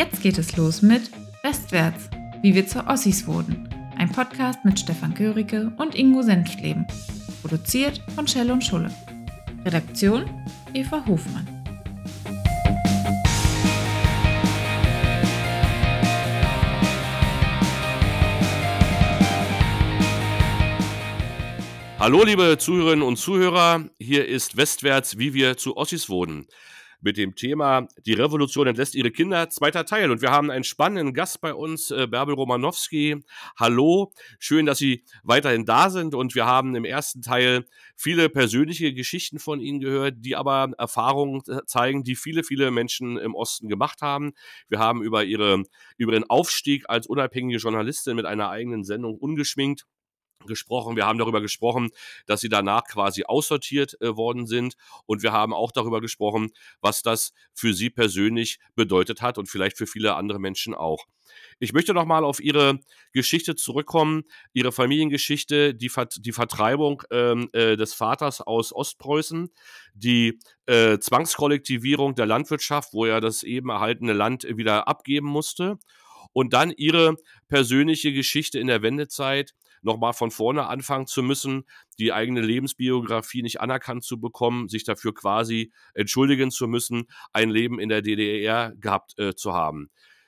Jetzt geht es los mit Westwärts, wie wir zu Ossis wurden. Ein Podcast mit Stefan Köricke und Ingo Senftleben. Produziert von Schell und Schulle. Redaktion Eva Hofmann. Hallo liebe Zuhörerinnen und Zuhörer, hier ist Westwärts, wie wir zu Ossis wurden. Mit dem Thema Die Revolution entlässt ihre Kinder, zweiter Teil. Und wir haben einen spannenden Gast bei uns, Bärbel Romanowski. Hallo, schön, dass Sie weiterhin da sind. Und wir haben im ersten Teil viele persönliche Geschichten von Ihnen gehört, die aber Erfahrungen zeigen, die viele Menschen im Osten gemacht haben. Wir haben über Ihren Aufstieg als unabhängige Journalistin mit einer eigenen Sendung Ungeschminkt gesprochen. Wir haben darüber gesprochen, dass sie danach quasi aussortiert worden sind. Und wir haben auch darüber gesprochen, was das für sie persönlich bedeutet hat und vielleicht für viele andere Menschen auch. Ich möchte noch mal auf Ihre Geschichte zurückkommen, Ihre Familiengeschichte, die Vertreibung des Vaters aus Ostpreußen, die Zwangskollektivierung der Landwirtschaft, wo er das eben erhaltene Land wieder abgeben musste. Und dann Ihre persönliche Geschichte in der Wendezeit, nochmal von vorne anfangen zu müssen, die eigene Lebensbiografie nicht anerkannt zu bekommen, sich dafür quasi entschuldigen zu müssen, ein Leben in der DDR gehabt zu haben.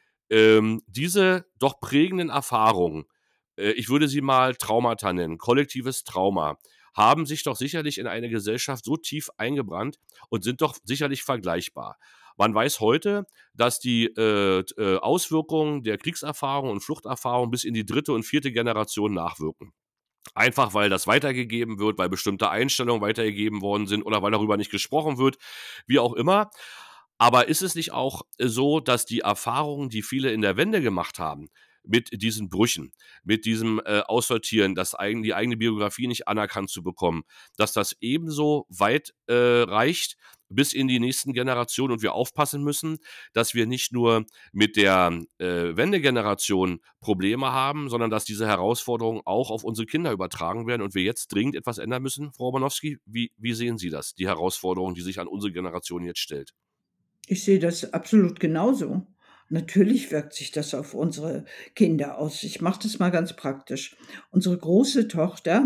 Diese doch prägenden Erfahrungen, ich würde sie mal Traumata nennen, kollektives Trauma, haben sich doch sicherlich in eine Gesellschaft so tief eingebrannt und sind doch sicherlich vergleichbar. Man weiß heute, dass die Auswirkungen der Kriegserfahrung und Fluchterfahrung bis in die dritte und vierte Generation nachwirken. Einfach weil das weitergegeben wird, weil bestimmte Einstellungen weitergegeben worden sind oder weil darüber nicht gesprochen wird, wie auch immer. Aber ist es nicht auch so, dass die Erfahrungen, die viele in der Wende gemacht haben, mit diesen Brüchen, mit diesem Aussortieren, die eigene Biografie nicht anerkannt zu bekommen, dass das ebenso weit reicht bis in die nächsten Generationen und wir aufpassen müssen, dass wir nicht nur mit der Wendegeneration Probleme haben, sondern dass diese Herausforderungen auch auf unsere Kinder übertragen werden und wir jetzt dringend etwas ändern müssen. Frau Romanowski, wie sehen Sie das, die Herausforderung, die sich an unsere Generation jetzt stellt? Ich sehe das absolut genauso. Natürlich wirkt sich das auf unsere Kinder aus. Ich mache das mal ganz praktisch. Unsere große Tochter,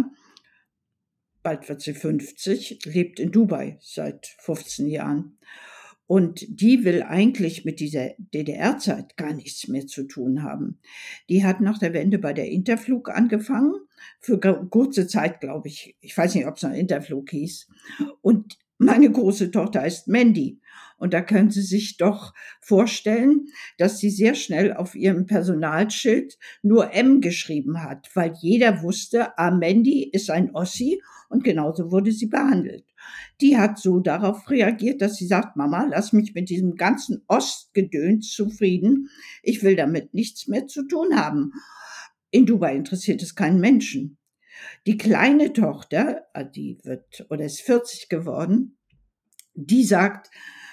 bald wird sie 50, lebt in Dubai seit 15 Jahren. Und die will eigentlich mit dieser DDR-Zeit gar nichts mehr zu tun haben. Die hat nach der Wende bei der Interflug angefangen, für kurze Zeit, glaube ich. Ich weiß nicht, ob es noch Interflug hieß. Und meine große Tochter heißt Mandy. Und da können Sie sich doch vorstellen, dass sie sehr schnell auf ihrem Personalschild nur M geschrieben hat, weil jeder wusste, Mandy ist ein Ossi und genauso wurde sie behandelt. Die hat so darauf reagiert, dass sie sagt, Mama, lass mich mit diesem ganzen Ostgedöns zufrieden. Ich will damit nichts mehr zu tun haben. In Dubai interessiert es keinen Menschen. Die kleine Tochter, die ist 40 geworden, die sagt,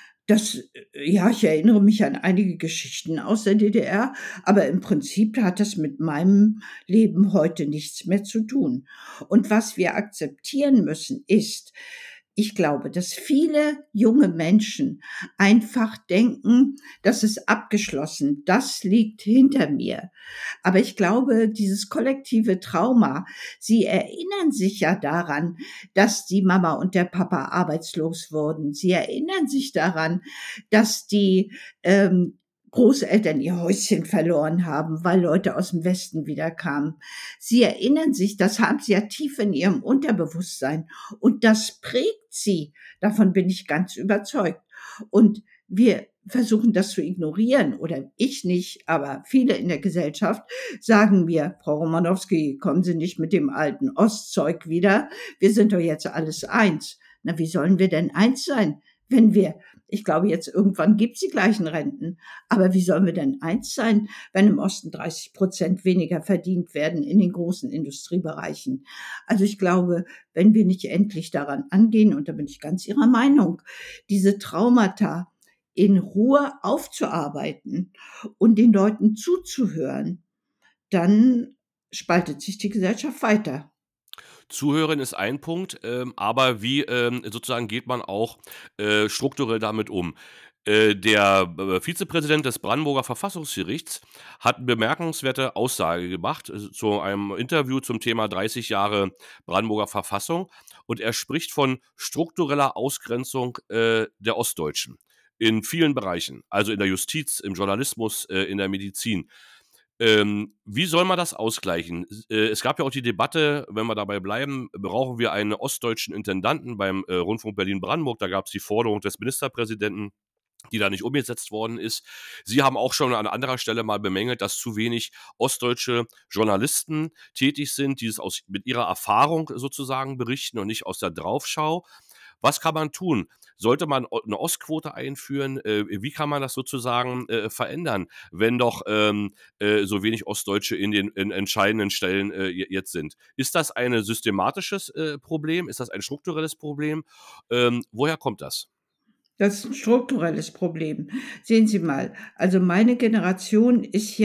ich erinnere mich an einige Geschichten aus der DDR, aber im Prinzip hat das mit meinem Leben heute nichts mehr zu tun. Und was wir akzeptieren müssen, ist, ich glaube, dass viele junge Menschen einfach denken, das ist abgeschlossen, das liegt hinter mir. Aber ich glaube, dieses kollektive Trauma, sie erinnern sich ja daran, dass die Mama und der Papa arbeitslos wurden. Sie erinnern sich daran, dass die Großeltern ihr Häuschen verloren haben, weil Leute aus dem Westen wieder kamen. Sie erinnern sich, das haben sie ja tief in ihrem Unterbewusstsein und das prägt sie. Davon bin ich ganz überzeugt. Und wir versuchen das zu ignorieren oder ich nicht, aber viele in der Gesellschaft sagen mir, Frau Romanowski, kommen Sie nicht mit dem alten Ostzeug wieder. Wir sind doch jetzt alles eins. Na, wie sollen wir denn eins sein, ich glaube, jetzt irgendwann gibt's die gleichen Renten. Aber wie sollen wir denn eins sein, wenn im Osten 30% weniger verdient werden in den großen Industriebereichen? Also ich glaube, wenn wir nicht endlich daran angehen, und da bin ich ganz Ihrer Meinung, diese Traumata in Ruhe aufzuarbeiten und den Leuten zuzuhören, dann spaltet sich die Gesellschaft weiter. Zuhören ist ein Punkt, aber wie sozusagen geht man auch strukturell damit um? Der Vizepräsident des Brandenburger Verfassungsgerichts hat 'ne bemerkenswerte Aussage gemacht, zu einem Interview zum Thema 30 Jahre Brandenburger Verfassung, und er spricht von struktureller Ausgrenzung, der Ostdeutschen in vielen Bereichen, also in der Justiz, im Journalismus, in der Medizin. Wie soll man das ausgleichen? Es gab ja auch die Debatte, wenn wir dabei bleiben, brauchen wir einen ostdeutschen Intendanten beim, Rundfunk Berlin-Brandenburg? Da gab's die Forderung des Ministerpräsidenten, die da nicht umgesetzt worden ist. Sie haben auch schon an anderer Stelle mal bemängelt, dass zu wenig ostdeutsche Journalisten tätig sind, die es mit ihrer Erfahrung sozusagen berichten und nicht aus der Draufschau. Was kann man tun? Sollte man 'ne Ostquote einführen? Wie kann man das sozusagen, verändern, wenn doch, so wenig Ostdeutsche in entscheidenden Stellen, jetzt sind? Ist das ein systematisches, Problem? Ist das ein strukturelles Problem? Woher kommt das? Das ist 'n strukturelles Problem. Sehen Sie mal, also meine Generation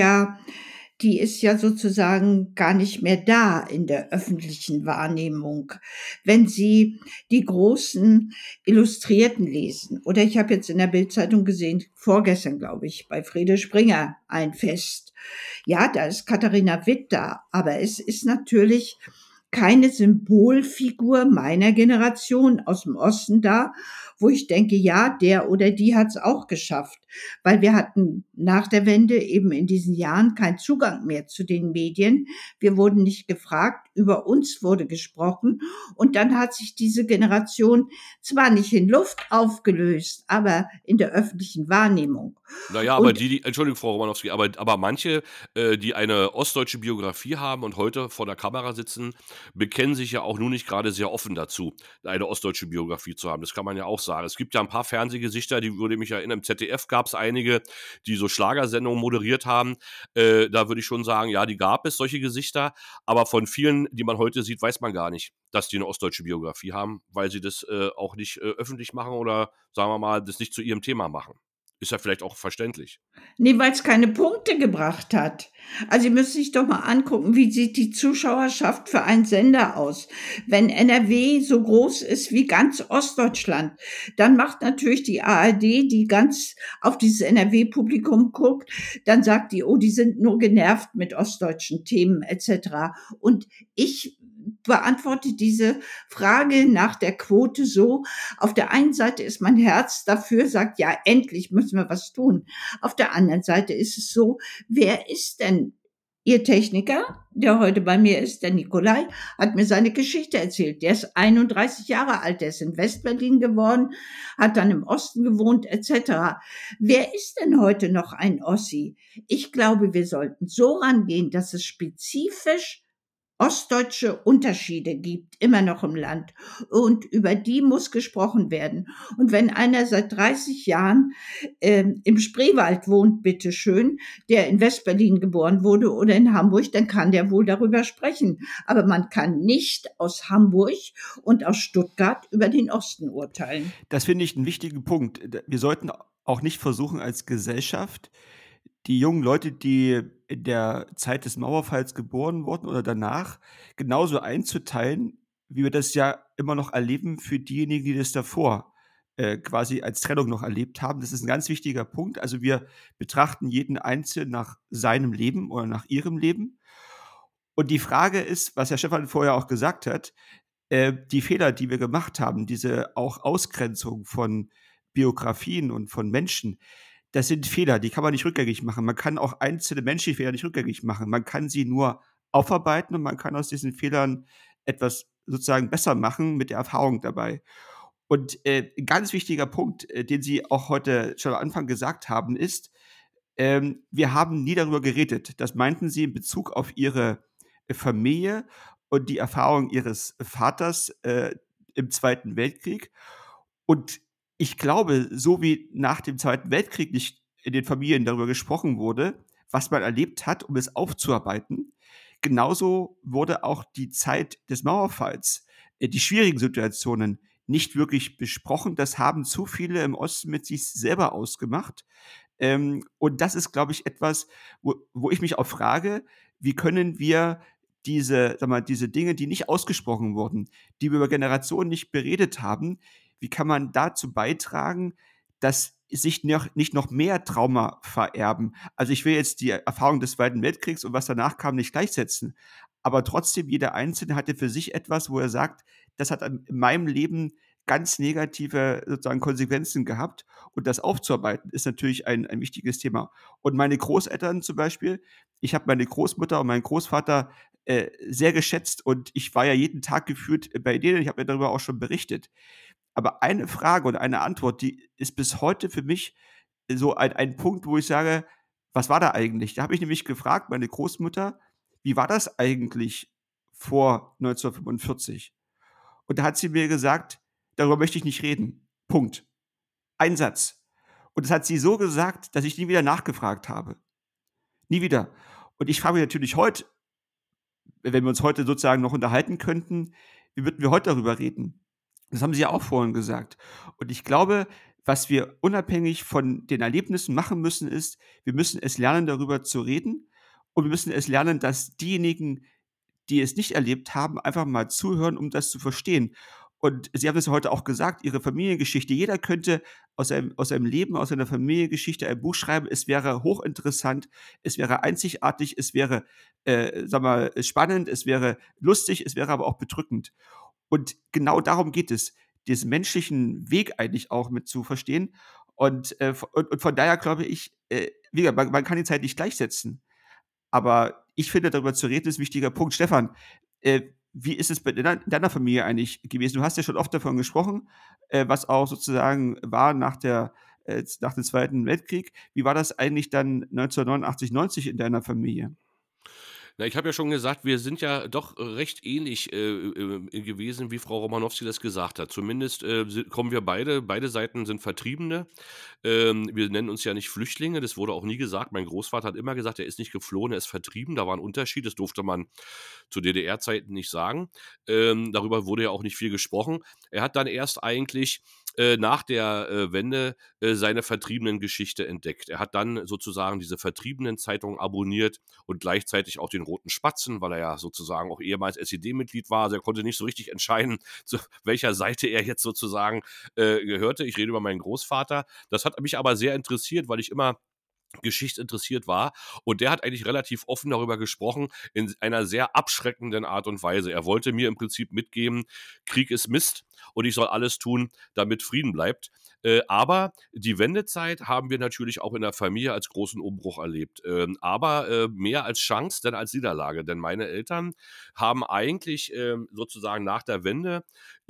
ist ja sozusagen gar nicht mehr da in der öffentlichen Wahrnehmung. Wenn Sie die großen Illustrierten lesen, oder ich habe jetzt in der Bildzeitung gesehen, vorgestern, glaube ich, bei Frede Springer ein Fest. Ja, da ist Katharina Witt da, aber es ist natürlich keine Symbolfigur meiner Generation aus dem Osten da, wo ich denke, ja, der oder die hat's auch geschafft. Weil wir hatten nach der Wende eben in diesen Jahren keinen Zugang mehr zu den Medien. Wir wurden nicht gefragt, über uns wurde gesprochen und dann hat sich diese Generation zwar nicht in Luft aufgelöst, aber in der öffentlichen Wahrnehmung. Na ja, aber Und die Entschuldigung, Frau Romanowski, aber manche, die eine ostdeutsche Biografie haben und heute vor der Kamera sitzen, bekennen sich ja auch nun nicht gerade sehr offen dazu, eine ostdeutsche Biografie zu haben. Das kann man ja auch sagen. Es gibt ja ein paar Fernsehgesichter, die würde mich erinnern, im ZDF gab's einige, die so Schlagersendungen moderiert haben. Da würde ich schon sagen, ja, die gab es, solche Gesichter, aber von vielen, die man heute sieht, weiß man gar nicht, dass die eine ostdeutsche Biografie haben, weil sie das, auch nicht, öffentlich machen oder, sagen wir mal, das nicht zu ihrem Thema machen. Ist ja vielleicht auch verständlich. Ne, weil's keine Punkte gebracht hat. Also, Sie müssen sich doch mal angucken, wie sieht die Zuschauerschaft für einen Sender aus? Wenn NRW so groß ist wie ganz Ostdeutschland, dann macht natürlich die ARD, die ganz auf dieses NRW-Publikum guckt, dann sagt die: „Oh, die sind nur genervt mit ostdeutschen Themen" et cetera. Und ich beantworte diese Frage nach der Quote so: Auf der einen Seite ist mein Herz dafür, sagt: „Ja, endlich müssen wir was tun." Auf der anderen Seite ist es so, wer ist denn Ihr Techniker, der heute bei mir ist, der Nikolai, hat mir seine Geschichte erzählt. Der ist 31 Jahre alt, der ist in Westberlin geboren, hat dann im Osten gewohnt et cetera. Wer ist denn heute noch ein Ossi? Ich glaube, wir sollten so rangehen, dass es spezifisch ostdeutsche Unterschiede gibt, immer noch im Land. Und über die muss gesprochen werden. Und wenn einer seit 30 Jahren im Spreewald wohnt, bitteschön, der in Westberlin geboren wurde oder in Hamburg, dann kann der wohl darüber sprechen. Aber man kann nicht aus Hamburg und aus Stuttgart über den Osten urteilen. Das finde ich einen wichtigen Punkt. Wir sollten auch nicht versuchen, als Gesellschaft die jungen Leute, die in der Zeit des Mauerfalls geboren wurden oder danach, genauso einzuteilen, wie wir das ja immer noch erleben für diejenigen, die das davor, quasi als Trennung noch erlebt haben. Das ist ein ganz wichtiger Punkt. Also, wir betrachten jeden Einzelnen nach seinem Leben oder nach ihrem Leben. Und die Frage ist, was Herr Stephan vorher auch gesagt hat, die Fehler, die wir gemacht haben, diese auch Ausgrenzung von Biografien und von Menschen, das sind Fehler, die kann man nicht rückgängig machen. Man kann auch einzelne menschliche Fehler nicht rückgängig machen. Man kann sie nur aufarbeiten und man kann aus diesen Fehlern etwas sozusagen besser machen mit der Erfahrung dabei. Und, 'n ganz wichtiger Punkt, den Sie auch heute schon am Anfang gesagt haben, ist, wir haben nie darüber geredet. Das meinten Sie in Bezug auf Ihre Familie und die Erfahrung Ihres Vaters, im Zweiten Weltkrieg. Und ich glaube, so wie nach dem Zweiten Weltkrieg nicht in den Familien darüber gesprochen wurde, was man erlebt hat, um es aufzuarbeiten, genauso wurde auch die Zeit des Mauerfalls, die schwierigen Situationen nicht wirklich besprochen. Das haben zu viele im Osten mit sich selber ausgemacht. Und das ist, glaube ich, etwas, wo ich mich auch frage: Wie können wir diese Dinge, die nicht ausgesprochen wurden, die wir über Generationen nicht beredet haben, wie kann man dazu beitragen, dass sich nicht noch mehr Trauma vererben. Also ich will jetzt die Erfahrung des Zweiten Weltkriegs und was danach kam nicht gleichsetzen. Aber trotzdem, jeder Einzelne hatte für sich etwas, wo er sagt, das hat in meinem Leben ganz negative sozusagen Konsequenzen gehabt. Und das aufzuarbeiten ist natürlich ein wichtiges Thema. Und meine Großeltern zum Beispiel, ich habe meine Großmutter und meinen Großvater sehr geschätzt und ich war ja jeden Tag gefühlt bei denen, ich habe ja darüber auch schon berichtet. Aber eine Frage und eine Antwort, die ist bis heute für mich so ein Punkt, wo ich sage: „Was war da eigentlich?“ Da habe ich nämlich gefragt, meine Großmutter: „Wie war das eigentlich vor 1945?“ Und da hat sie mir gesagt: „Darüber möchte ich nicht reden. Punkt.“ Ein Satz. Und das hat sie so gesagt, dass ich nie wieder nachgefragt habe. Nie wieder. Und ich frage mich natürlich heute, wenn wir uns heute sozusagen noch unterhalten könnten, wie würden wir heute darüber reden? Das haben Sie ja auch vorhin gesagt. Und ich glaube, was wir unabhängig von den Erlebnissen machen müssen, ist, wir müssen es lernen, darüber zu reden und wir müssen es lernen, dass diejenigen, die es nicht erlebt haben, einfach mal zuhören, um das zu verstehen. Und Sie haben es ja heute auch gesagt, Ihre Familiengeschichte. Jeder könnte aus seinem Leben, aus seiner Familiengeschichte ein Buch schreiben. Es wäre hochinteressant, es wäre einzigartig, es wäre, sage mal, spannend, es wäre lustig, es wäre aber auch bedrückend. Und genau darum geht es, diesen menschlichen Weg eigentlich auch mit zu verstehen. Und von daher glaube ich, wie gesagt, man kann die Zeit nicht gleichsetzen. Aber ich finde, darüber zu reden, ist 'n wichtiger Punkt. Stefan, wie ist es bei deiner Familie eigentlich gewesen? Du hast ja schon oft davon gesprochen, was auch sozusagen war nach dem Zweiten Weltkrieg. Wie war das eigentlich dann 1989, 90 in deiner Familie? Na, ich habe ja schon gesagt, wir sind ja doch recht ähnlich, gewesen, wie Frau Romanowski das gesagt hat. Zumindest, kommen wir beide Seiten sind Vertriebene. Wir nennen uns ja nicht Flüchtlinge, das wurde auch nie gesagt. Mein Großvater hat immer gesagt, er ist nicht geflohen, er ist vertrieben. Da war ein Unterschied, das durfte man zu DDR-Zeiten nicht sagen. Darüber wurde ja auch nicht viel gesprochen. Er hat dann erst eigentlich, nach der, Wende, seine Vertriebenen-Geschichte entdeckt. Er hat dann sozusagen diese Vertriebenen-Zeitung abonniert und gleichzeitig auch den Roten Spatzen, weil er ja sozusagen auch ehemals SED-Mitglied war. Also, er konnte nicht so richtig entscheiden, zu welcher Seite er jetzt sozusagen, gehörte. Ich rede über meinen Großvater. Das hat mich aber sehr interessiert, weil ich immer geschichtsinteressiert war. Und der hat eigentlich relativ offen darüber gesprochen, in einer sehr abschreckenden Art und Weise. Er wollte mir im Prinzip mitgeben, Krieg ist Mist und ich soll alles tun, damit Frieden bleibt. Aber die Wendezeit haben wir natürlich auch in der Familie als großen Umbruch erlebt. Aber mehr als Chance, denn als Niederlage. Denn meine Eltern haben eigentlich sozusagen nach der Wende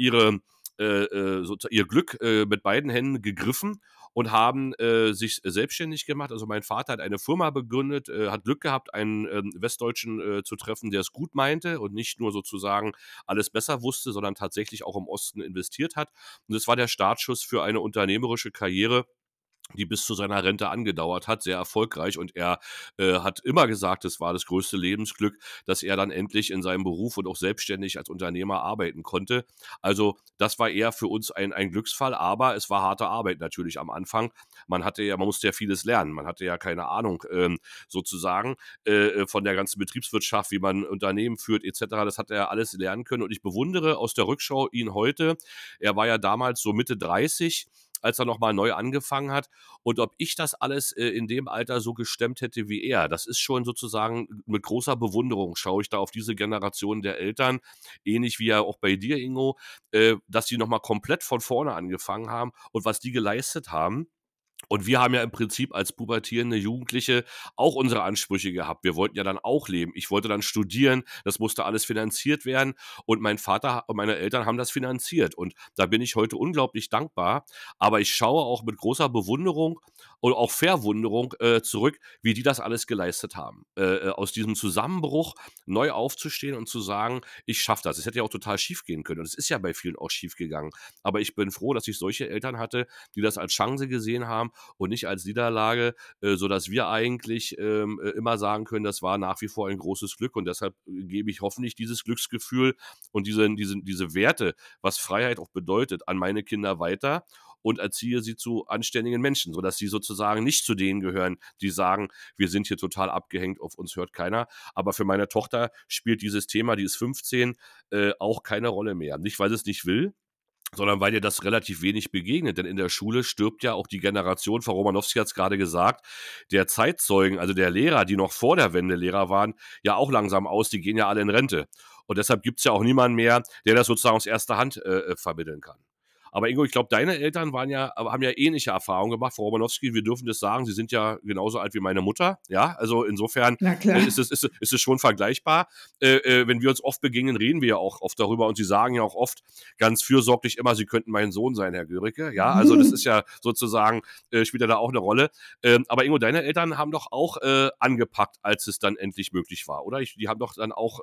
ihr Glück mit beiden Händen gegriffen und haben sich selbstständig gemacht. Also mein Vater hat eine Firma begründet, hat Glück gehabt, einen Westdeutschen zu treffen, der es gut meinte und nicht nur sozusagen alles besser wusste, sondern tatsächlich auch im Osten investiert hat. Und das war der Startschuss für eine unternehmerische Karriere, die bis zu seiner Rente angedauert hat, sehr erfolgreich. Und er hat immer gesagt, es war das größte Lebensglück, dass er dann endlich in seinem Beruf und auch selbstständig als Unternehmer arbeiten konnte. Also das war eher für uns ein Glücksfall, aber es war harte Arbeit natürlich am Anfang. Man musste ja vieles lernen. Man hatte ja keine Ahnung sozusagen von der ganzen Betriebswirtschaft, wie man Unternehmen führt etc. Das hat er alles lernen können. Und ich bewundere aus der Rückschau ihn heute. Er war ja damals so Mitte 30, als er noch mal neu angefangen hat. Und ob ich das alles in dem Alter so gestemmt hätte wie er, das ist schon sozusagen mit großer Bewunderung schaue ich da auf diese Generation der Eltern, ähnlich wie ja auch bei dir, Ingo, dass die noch mal komplett von vorne angefangen haben und was die geleistet haben. Und wir haben ja im Prinzip als pubertierende Jugendliche auch unsere Ansprüche gehabt. Wir wollten ja dann auch leben. Ich wollte dann studieren, das musste alles finanziert werden und mein Vater und meine Eltern haben das finanziert und da bin ich heute unglaublich dankbar, aber ich schaue auch mit großer Bewunderung und auch Verwunderung, zurück, wie die das alles geleistet haben. Aus diesem Zusammenbruch neu aufzustehen und zu sagen: „Ich schaffe das.“ Es hätte ja auch total schiefgehen können und es ist ja bei vielen auch schiefgegangen. Aber ich bin froh, dass ich solche Eltern hatte, die das als Chance gesehen haben und nicht als Niederlage, sodass wir eigentlich immer sagen können, das war nach wie vor ein großes Glück und deshalb gebe ich hoffentlich dieses Glücksgefühl und diese Werte, was Freiheit auch bedeutet, an meine Kinder weiter und erziehe sie zu anständigen Menschen, sodass sie sozusagen nicht zu denen gehören, die sagen, wir sind hier total abgehängt, auf uns hört keiner. Aber für meine Tochter spielt dieses Thema, die ist 15, auch keine Rolle mehr. Nicht, weil sie es nicht will, sondern weil dir das relativ wenig begegnet. Denn in der Schule stirbt ja auch die Generation, Frau Romanowski hat es gerade gesagt, der Zeitzeugen, also der Lehrer, die noch vor der Wende Lehrer waren, ja auch langsam aus, die gehen ja alle in Rente. Und deshalb gibt es ja auch niemanden mehr, der das sozusagen aus erster Hand vermitteln kann. Aber Ingo, ich glaube, deine Eltern haben ja ähnliche Erfahrungen gemacht. Frau Romanowski, wir dürfen das sagen, Sie sind ja genauso alt wie meine Mutter. Ja, also insofern Na klar. ist es schon vergleichbar. Wenn wir uns oft begegnen, reden wir ja auch oft darüber und Sie sagen ja auch oft ganz fürsorglich immer, Sie könnten mein Sohn sein, Herr Göricke. Ja, also das ist ja sozusagen, spielt ja da auch eine Rolle. Aber Ingo, deine Eltern haben doch auch angepackt, als es dann endlich möglich war, oder? Die haben doch dann auch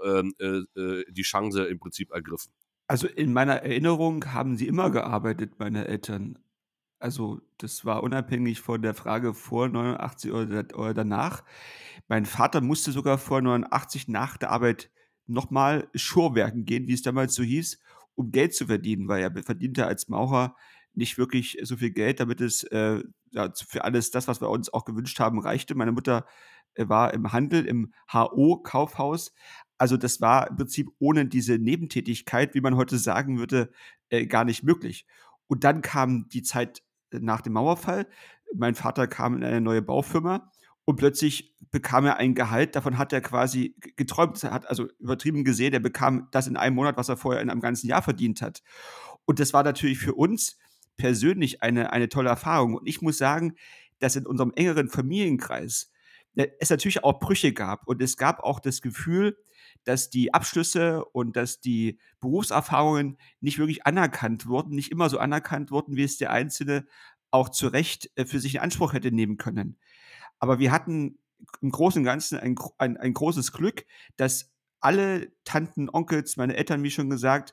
die Chance im Prinzip ergriffen. Also, in meiner Erinnerung haben sie immer gearbeitet, meine Eltern. Also, das war unabhängig von der Frage vor 89 oder danach. Mein Vater musste sogar vor 89 nach der Arbeit noch mal Schurwerken gehen, wie es damals so hieß, um Geld zu verdienen, weil er verdiente als Maurer nicht wirklich so viel Geld, damit es, ja, für alles das, was wir uns auch gewünscht haben, reichte. Meine Mutter, war im Handel, im HO-Kaufhaus. Also, das war im Prinzip ohne diese Nebentätigkeit, wie man heute sagen würde, gar nicht möglich. Und dann kam die Zeit nach dem Mauerfall. Mein Vater kam in eine neue Baufirma und plötzlich bekam er ein Gehalt, davon hat er quasi geträumt, hat also übertrieben gesehen, er bekam das in einem Monat, was er vorher in einem ganzen Jahr verdient hat. Und das war natürlich für uns persönlich eine tolle Erfahrung. Und ich muss sagen, dass in unserem engeren Familienkreis es natürlich auch Brüche gab und es gab auch das Gefühl, dass die Abschlüsse und dass die Berufserfahrungen nicht wirklich anerkannt wurden, nicht immer so anerkannt wurden, wie es der Einzelne auch zu Recht, für sich in Anspruch hätte nehmen können. Aber wir hatten im Großen und Ganzen ein großes Glück, dass alle Tanten, Onkels, meine Eltern, wie schon gesagt,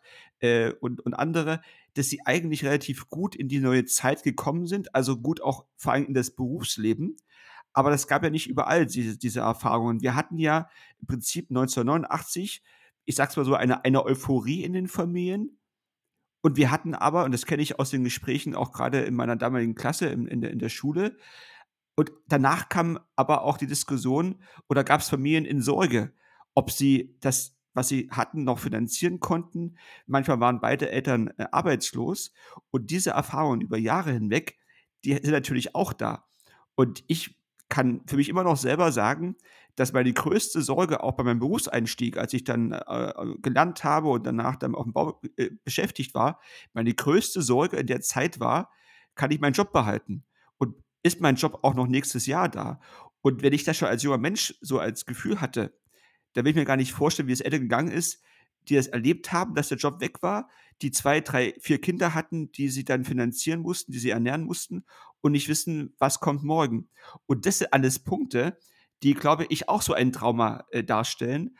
und andere, dass sie eigentlich relativ gut in die neue Zeit gekommen sind, also gut auch vor allem in das Berufsleben. Aber das gab ja nicht überall diese Erfahrungen. Wir hatten ja im Prinzip 1989, ich sage es mal so, eine Euphorie in den Familien. Und wir hatten aber, und das kenne ich aus den Gesprächen auch gerade in meiner damaligen Klasse in der Schule, und danach kam aber auch die Diskussion oder gab es Familien in Sorge, ob sie das, was sie hatten, noch finanzieren konnten. Manchmal waren beide Eltern, arbeitslos und diese Erfahrungen über Jahre hinweg, die sind natürlich auch da. Und ich kann für mich immer noch selber sagen, dass meine größte Sorge auch bei meinem Berufseinstieg, als ich dann, gelernt habe und danach dann aufm Bau, beschäftigt war, meine größte Sorge in der Zeit war: „Kann ich meinen Job behalten? Und ist mein Job auch noch nächstes Jahr da?“ Und wenn ich das schon als junger Mensch so als Gefühl hatte, da will ich mir gar nicht vorstellen, wie es Eltern gegangen ist, die das erlebt haben, dass der Job weg war, die 2, 3, 4 Kinder hatten, die sie dann finanzieren mussten, die sie ernähren mussten und nicht wissen, was kommt morgen. Und das sind alles Punkte, die, glaube ich, auch so ein Trauma, darstellen,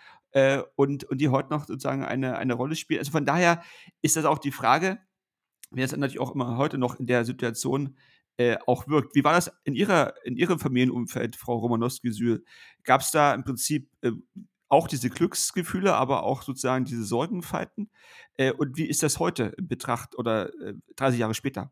und die heute noch sozusagen eine Rolle spielen. Also, von daher ist das auch die Frage, wie das natürlich auch immer heute noch in der Situation, auch wirkt. Wie war das in Ihrem Familienumfeld, Frau Romanowski-Sühl? Gab's da im Prinzip, auch diese Glücksgefühle, aber auch sozusagen diese Sorgenfalten? Und wie ist das heute in Betracht oder, 30 Jahre später?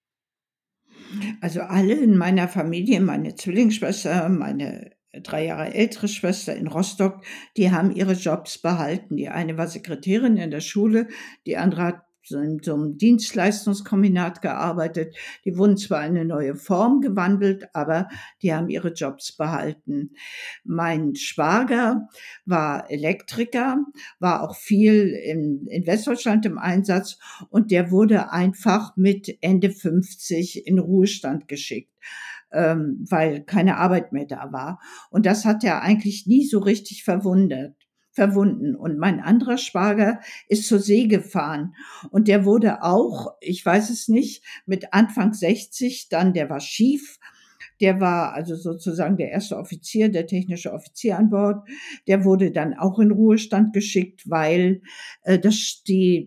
Also alle in meiner Familie, meine Zwillingsschwester, meine 3 Jahre ältere Schwester in Rostock, die haben ihre Jobs behalten. Die eine war Sekretärin in der Schule, die andere hat so 'nem Dienstleistungskombinat gearbeitet. Die wurden zwar in 'ne neue Form gewandelt, aber die haben ihre Jobs behalten. Mein Schwager war Elektriker, war auch viel in Westdeutschland im Einsatz und der wurde einfach mit Ende 50 in Ruhestand geschickt, weil keine Arbeit mehr da war. Und das hat er eigentlich nie so richtig verwunden. Und mein anderer Schwager ist zur See gefahren und der wurde auch, ich weiß es nicht, mit Anfang 60 dann, der war Chief, der war also sozusagen der erste Offizier, der technische Offizier an Bord. Der wurde dann auch in Ruhestand geschickt, weil, das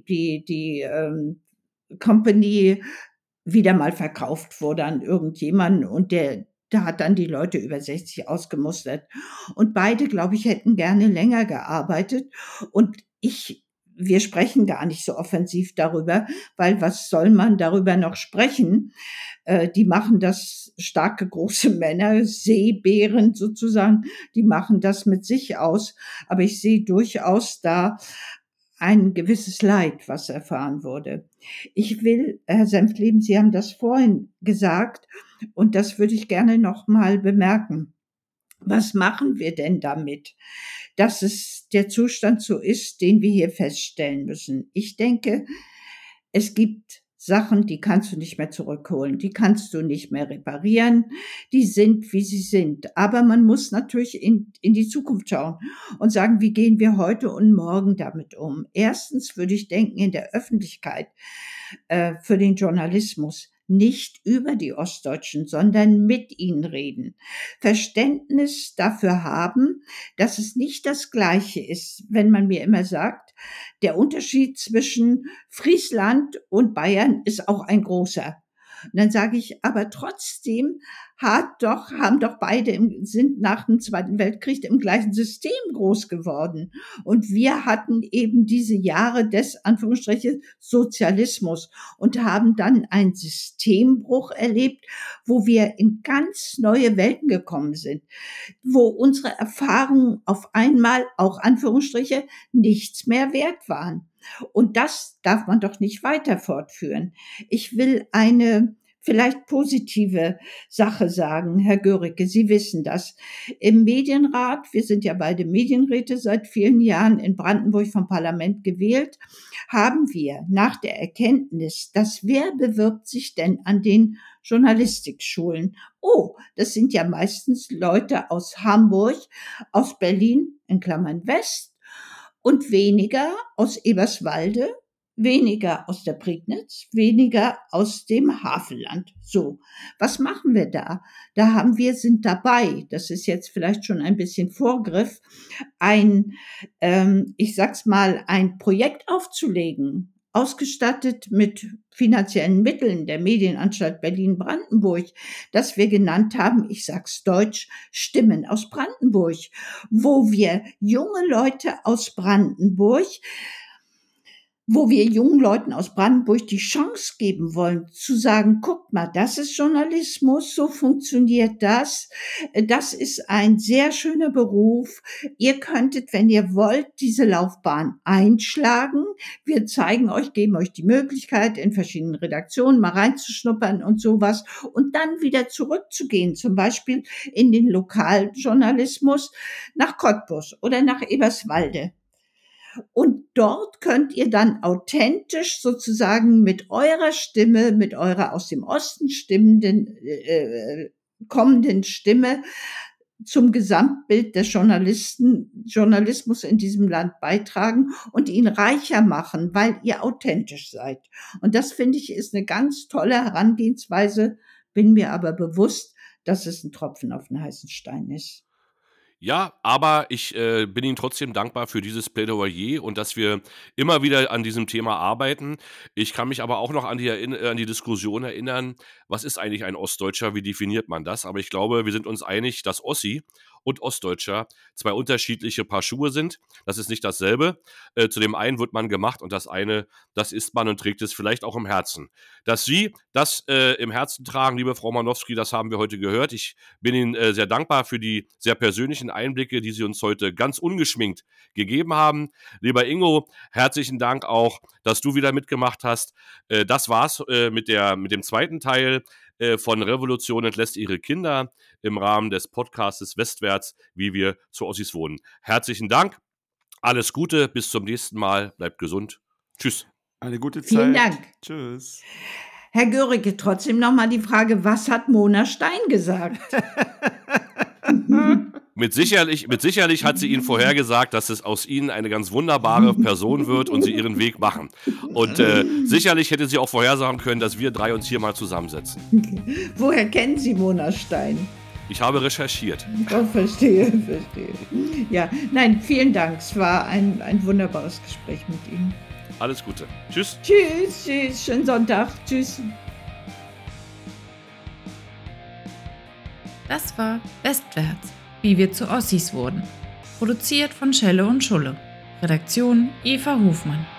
die Company wieder mal verkauft wurde an irgendjemanden und der hat dann die Leute über 60 ausgemustert. Und beide, glaube ich, hätten gerne länger gearbeitet und wir sprechen gar nicht so offensiv darüber, weil was soll man darüber noch sprechen? Die machen das, starke, große Männer, Seebären sozusagen, die machen das mit sich aus. Aber ich sehe durchaus da ein gewisses Leid, was erfahren wurde. Ich will, Herr Senftleben, Sie haben das vorhin gesagt und das würde ich gerne noch mal bemerken. Was machen wir denn damit, dass es der Zustand so ist, den wir hier feststellen müssen? Ich denke, es gibt Sachen, die kannst du nicht mehr zurückholen, die kannst du nicht mehr reparieren, die sind, wie sie sind. Aber man muss natürlich in die Zukunft schauen und sagen, wie gehen wir heute und morgen damit um? Erstens würde ich denken, in der Öffentlichkeit für den Journalismus nicht über die Ostdeutschen, sondern mit ihnen reden. Verständnis dafür haben, dass es nicht das Gleiche ist, wenn man mir immer sagt, der Unterschied zwischen Friesland und Bayern ist auch ein großer. Und dann sage ich, aber trotzdem haben doch beide sind nach dem Zweiten Weltkrieg im gleichen System groß geworden. Und wir hatten eben diese Jahre des, Anführungsstriche, Sozialismus und haben dann einen Systembruch erlebt, wo wir in ganz neue Welten gekommen sind, wo unsere Erfahrungen auf einmal, auch Anführungsstriche, nichts mehr wert waren. Und das darf man doch nicht weiter fortführen. Ich will eine vielleicht positive Sache sagen, Herr Göricke, Sie wissen das. Im Medienrat, wir sind ja beide Medienräte seit vielen Jahren in Brandenburg vom Parlament gewählt, haben wir nach der Erkenntnis, dass wer bewirbt sich denn an den Journalistikschulen? Oh, das sind ja meistens Leute aus Hamburg, aus Berlin, in Klammern West, und weniger aus Eberswalde, weniger aus der Prignitz, weniger aus dem Havelland. So, was machen wir da? Sind dabei, das ist jetzt vielleicht schon ein bisschen Vorgriff, ein Projekt aufzulegen, ausgestattet mit finanziellen Mitteln der Medienanstalt Berlin-Brandenburg, das wir genannt haben, ich sag's deutsch, Stimmen aus Brandenburg, wo wir jungen Leuten aus Brandenburg die Chance geben wollen, zu sagen, guckt mal, das ist Journalismus, so funktioniert das. Das ist ein sehr schöner Beruf. Ihr könntet, wenn ihr wollt, diese Laufbahn einschlagen. Wir geben euch die Möglichkeit, in verschiedenen Redaktionen mal reinzuschnuppern und sowas und dann wieder zurückzugehen, zum Beispiel in den Lokaljournalismus nach Cottbus oder nach Eberswalde. Und dort könnt ihr dann authentisch sozusagen mit eurer Stimme, mit eurer aus dem Osten kommenden Stimme zum Gesamtbild des Journalismus in diesem Land beitragen und ihn reicher machen, weil ihr authentisch seid. Und das, finde ich, ist eine ganz tolle Herangehensweise, bin mir aber bewusst, dass es ein Tropfen auf den heißen Stein ist. Ja, aber ich bin Ihnen trotzdem dankbar für dieses Plädoyer und dass wir immer wieder an diesem Thema arbeiten. Ich kann mich aber auch noch an die Diskussion erinnern, was ist eigentlich ein Ostdeutscher, wie definiert man das? Aber ich glaube, wir sind uns einig, dass Ossi und Ostdeutscher zwei unterschiedliche Paar Schuhe sind. Das ist nicht dasselbe. Zu dem einen wird man gemacht und das eine, das ist man und trägt es vielleicht auch im Herzen. Dass Sie das im Herzen tragen, liebe Frau Manowski, das haben wir heute gehört. Ich bin Ihnen sehr dankbar für die sehr persönlichen Einblicke, die Sie uns heute ganz ungeschminkt gegeben haben. Lieber Ingo, herzlichen Dank auch, dass du wieder mitgemacht hast. Das war's mit dem zweiten Teil von Revolution entlässt ihre Kinder im Rahmen des Podcastes Westwärts, wie wir zu Ossis wohnen. Herzlichen Dank, alles Gute, bis zum nächsten Mal, bleibt gesund. Tschüss. Eine gute Zeit. Vielen Dank. Tschüss. Herr Göricke, trotzdem nochmal die Frage, was hat Mona Stein gesagt? Mit Sicherheit hat sie Ihnen vorhergesagt, dass es aus Ihnen eine ganz wunderbare Person wird und Sie Ihren Weg machen. Und sicherlich hätte sie auch vorhersagen können, dass wir drei uns hier mal zusammensetzen. Woher kennen Sie Mona Stein? Ich habe recherchiert. Oh, verstehe. Ja, nein, vielen Dank. Es war ein wunderbares Gespräch mit Ihnen. Alles Gute. Tschüss. Tschüss. Schönen Sonntag. Tschüss. Das war Westwärts, wie wir zu Ossis wurden. Produziert von Schelle und Schulle. Redaktion Eva Hofmann.